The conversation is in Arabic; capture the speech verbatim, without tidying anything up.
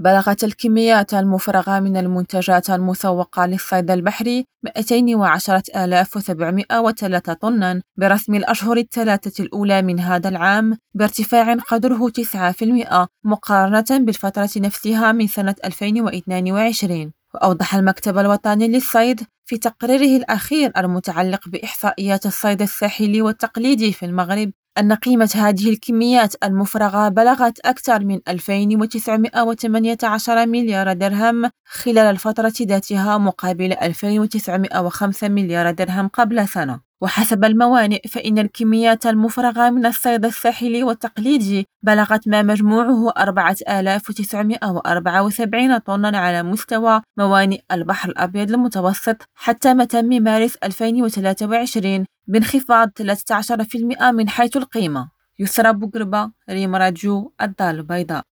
بلغت الكميات المفرغة من المنتجات المسوقة للصيد البحري مئتين وعشرة آلاف وسبعمائة وثلاثة طناً برسم الأشهر الثلاثة الأولى من هذا العام، بارتفاع قدره تسعة بالمئة مقارنة بالفترة نفسها من سنة ألفين واثنين وعشرين. وأوضح المكتب الوطني للصيد في تقريره الأخير المتعلق بإحصائيات الصيد الساحلي والتقليدي في المغرب أن قيمة هذه الكميات المفرغة بلغت أكثر من ألفين وتسعمائة وثمانية عشر مليار درهم خلال الفترة ذاتها مقابل ألفين وتسعمائة وخمسة مليار درهم قبل سنة. وحسب الموانئ فإن الكميات المفرغة من الصيد الساحلي والتقليدي بلغت ما مجموعه أربعة آلاف وتسعمائة وأربعة وسبعين طنا على مستوى موانئ البحر الأبيض المتوسط حتى متم مارس ألفين وثلاثة وعشرين بانخفاض ثلاثة عشر بالمئة من حيث القيمة. يسرى بوقربة، ريم راديو، الدار البيضاء.